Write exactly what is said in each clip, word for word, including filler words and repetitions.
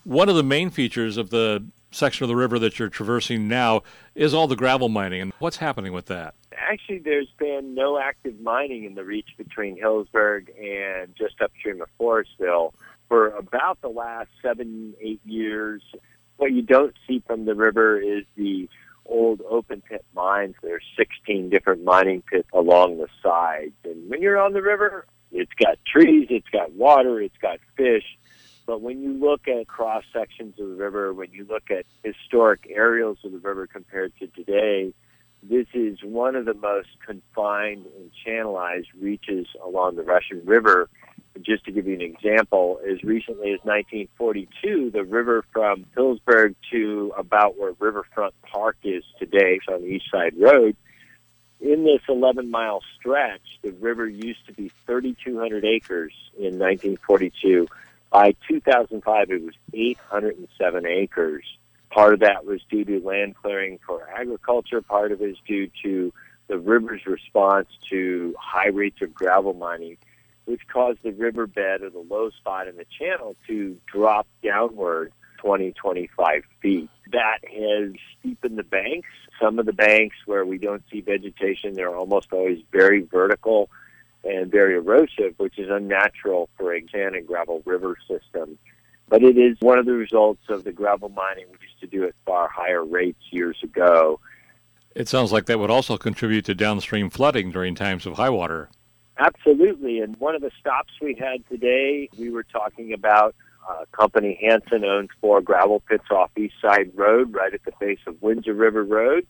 One of the main features of the section of the river that you're traversing now is all the gravel mining. And what's happening with that? Actually, there's been no active mining in the reach between Hillsburg and just upstream of Forestville for about the last seven, eight years. What you don't see from the river is the old open pit mines. There's sixteen different mining pits along the sides. And when you're on the river, it's got trees, it's got water, it's got fish. But when you look at cross sections of the river, when you look at historic aerials of the river compared to today, this is one of the most confined and channelized reaches along the Russian River. Just to give you an example, as recently as nineteen forty-two, the river from Hillsburg to about where Riverfront Park is today, on the East Side Road, in this eleven-mile stretch, the river used to be thirty-two hundred acres in nineteen forty-two. By two thousand five, it was eight hundred seven acres. Part of that was due to land clearing for agriculture. Part of it is due to the river's response to high rates of gravel mining, which caused the riverbed or the low spot in the channel to drop downward twenty, twenty-five feet. That has steepened the banks. Some of the banks where we don't see vegetation, they're almost always very vertical and very erosive, which is unnatural for a sand and gravel river system. But it is one of the results of the gravel mining we used to do at far higher rates years ago. It sounds like that would also contribute to downstream flooding during times of high water. Absolutely. And one of the stops we had today, we were talking about a company, Hanson, owns four gravel pits off East Side Road, right at the base of Windsor River Road.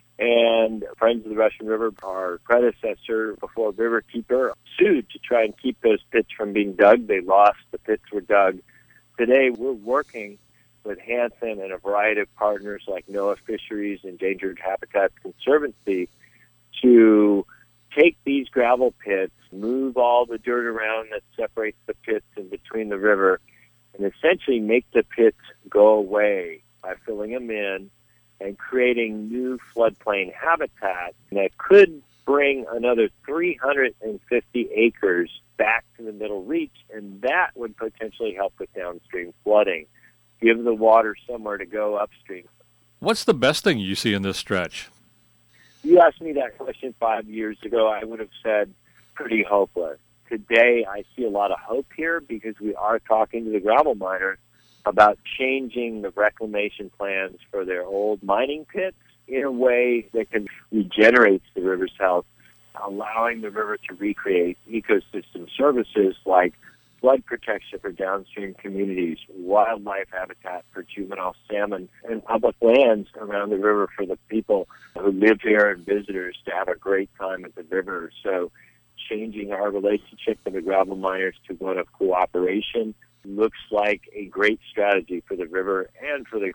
And Friends of the Russian River, our predecessor before Riverkeeper, sued to try and keep those pits from being dug. They lost. The pits were dug. Today, we're working with Hanson and a variety of partners like NOAA Fisheries, Endangered Habitats Conservancy to take these gravel pits, move all the dirt around that separates the pits in between the river, and essentially make the pits go away by filling them in and creating new floodplain habitat that could bring another three hundred fifty acres back to the middle reach, and that would potentially help with downstream flooding, give the water somewhere to go upstream. What's the best thing you see in this stretch? You asked me that question five years ago, I would have said pretty hopeless. Today, I see a lot of hope here because we are talking to the gravel miners about changing the reclamation plans for their old mining pits in a way that can regenerate the river's health, allowing the river to recreate ecosystem services like flood protection for downstream communities, wildlife habitat for juvenile salmon, and public lands around the river for the people who live here and visitors to have a great time at the river. So changing our relationship with the gravel miners to one of cooperation looks like a great strategy for the river and for the